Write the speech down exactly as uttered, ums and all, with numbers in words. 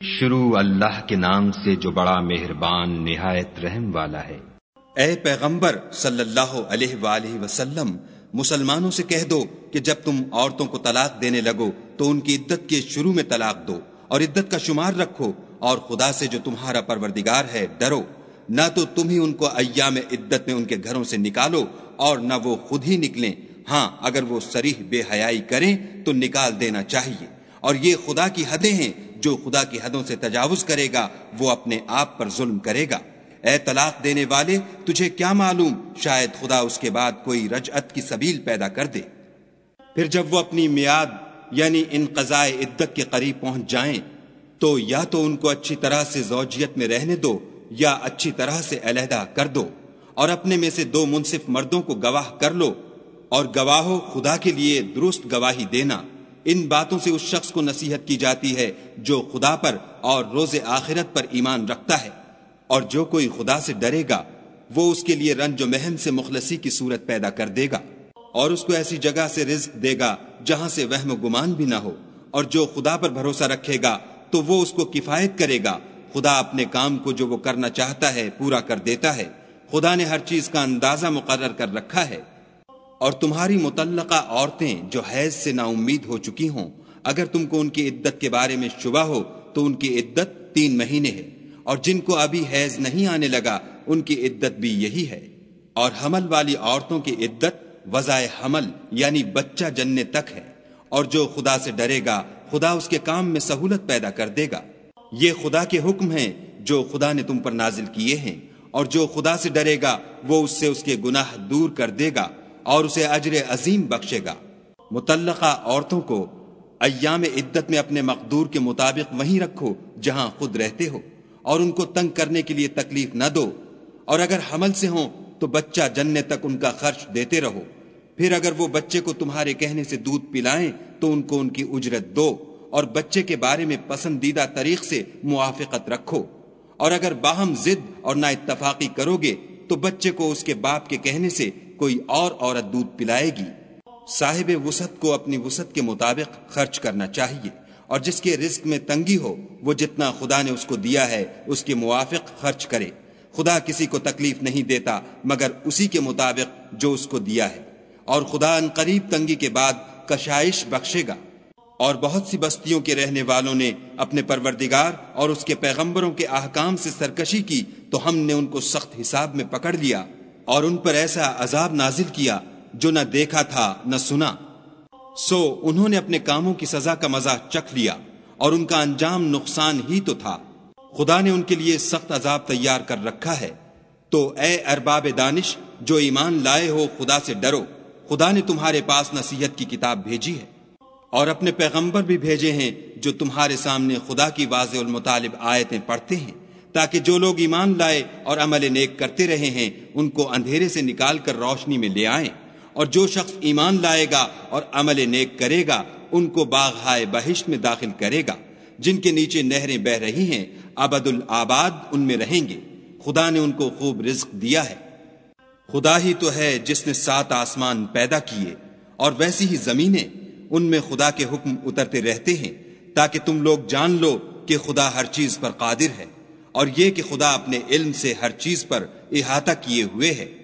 شروع اللہ کے نام سے جو بڑا مہربان نہایت رحم والا ہے۔ اے پیغمبر صلی اللہ علیہ وآلہ وسلم، مسلمانوں سے کہہ دو کہ جب تم عورتوں کو طلاق دینے لگو تو ان کی عدت کے شروع میں طلاق دو اور عدت کا شمار رکھو، اور خدا سے جو تمہارا پروردگار ہے ڈرو، نہ تو تم ہی ان کو ایام عدت میں ان کے گھروں سے نکالو اور نہ وہ خود ہی نکلیں، ہاں اگر وہ صریح بے حیائی کریں تو نکال دینا چاہیے، اور یہ خدا کی حدیں ہیں، جو خدا کی حدوں سے تجاوز کرے گا وہ اپنے آپ پر ظلم کرے گا۔ اے طلاق دینے والے، تجھے کیا معلوم شاید خدا اس کے بعد کوئی رجعت کی سبیل پیدا کر دے۔ پھر جب وہ اپنی میعاد یعنی انقضاء عدت کے قریب پہنچ جائیں تو یا تو ان کو اچھی طرح سے زوجیت میں رہنے دو یا اچھی طرح سے علیحدہ کر دو، اور اپنے میں سے دو منصف مردوں کو گواہ کر لو، اور گواہو خدا کے لیے درست گواہی دینا۔ ان باتوں سے اس شخص کو نصیحت کی جاتی ہے جو خدا پر اور روز آخرت پر ایمان رکھتا ہے، اور جو کوئی خدا سے ڈرے گا وہ اس کے لیے رنج و محن سے مخلصی کی صورت پیدا کر دے گا، اور اس کو ایسی جگہ سے رزق دے گا جہاں سے وہم و گمان بھی نہ ہو، اور جو خدا پر بھروسہ رکھے گا تو وہ اس کو کفایت کرے گا۔ خدا اپنے کام کو جو وہ کرنا چاہتا ہے پورا کر دیتا ہے، خدا نے ہر چیز کا اندازہ مقرر کر رکھا ہے۔ اور تمہاری مطلقہ عورتیں جو حیض سے نا امید ہو چکی ہوں، اگر تم کو ان کی عدت کے بارے میں شبہ ہو تو ان کی عدت تین مہینے ہے، اور جن کو ابھی حیض نہیں آنے لگا ان کی عدت بھی یہی ہے، اور حمل والی عورتوں کی عدت وضع حمل یعنی بچہ جننے تک ہے، اور جو خدا سے ڈرے گا خدا اس کے کام میں سہولت پیدا کر دے گا۔ یہ خدا کے حکم ہیں جو خدا نے تم پر نازل کیے ہیں، اور جو خدا سے ڈرے گا وہ اس سے اس کے گناہ دور کر دے گا اور اسے اجر عظیم بخشے گا۔ مطلقہ عورتوں کو ایام عدت میں اپنے مقدور کے مطابق وہیں رکھو جہاں خود رہتے ہو، اور ان کو تنگ کرنے کے لیے تکلیف نہ دو، اور اگر حمل سے ہوں تو بچہ جننے تک ان کا خرچ دیتے رہو۔ پھر اگر وہ بچے کو تمہارے کہنے سے دودھ پلائیں تو ان کو ان کی اجرت دو، اور بچے کے بارے میں پسندیدہ طریق سے موافقت رکھو، اور اگر باہم ضد اور نا اتفاقی کرو گے تو بچے کو اس کے باپ کے کہنے سے کوئی اور عورت دودھ پلائے گی۔ صاحب وسعت کو اپنی وسعت کے مطابق خرچ کرنا چاہیے، اور جس کے رزق میں تنگی ہو وہ جتنا خدا نے اس کو دیا ہے اس کے موافق خرچ کرے۔ خدا کسی کو تکلیف نہیں دیتا مگر اسی کے مطابق جو اس کو دیا ہے، اور خدا ان قریب تنگی کے بعد کشائش بخشے گا۔ اور بہت سی بستیوں کے رہنے والوں نے اپنے پروردگار اور اس کے پیغمبروں کے احکام سے سرکشی کی تو ہم نے ان کو سخت حساب میں پکڑ لیا، اور ان پر ایسا عذاب نازل کیا جو نہ دیکھا تھا نہ سنا۔ سو انہوں نے اپنے کاموں کی سزا کا مزہ چکھ لیا، اور ان کا انجام نقصان ہی تو تھا۔ خدا نے ان کے لیے سخت عذاب تیار کر رکھا ہے۔ تو اے ارباب دانش جو ایمان لائے ہو، خدا سے ڈرو۔ خدا نے تمہارے پاس نصیحت کی کتاب بھیجی ہے، اور اپنے پیغمبر بھی بھیجے ہیں جو تمہارے سامنے خدا کی واضح المطالب آیتیں پڑھتے ہیں، تاکہ جو لوگ ایمان لائے اور عمل نیک کرتے رہے ہیں ان کو اندھیرے سے نکال کر روشنی میں لے آئیں، اور جو شخص ایمان لائے گا اور عمل نیک کرے گا ان کو باغ ہائے بہشت میں داخل کرے گا، جن کے نیچے نہریں بہ رہی ہیں، ابد الآباد ان میں رہیں گے۔ خدا نے ان کو خوب رزق دیا ہے۔ خدا ہی تو ہے جس نے سات آسمان پیدا کیے، اور ویسی ہی زمینیں، ان میں خدا کے حکم اترتے رہتے ہیں، تاکہ تم لوگ جان لو کہ خدا ہر چیز پر قادر ہے، اور یہ کہ خدا اپنے علم سے ہر چیز پر احاطہ کیے ہوئے ہے۔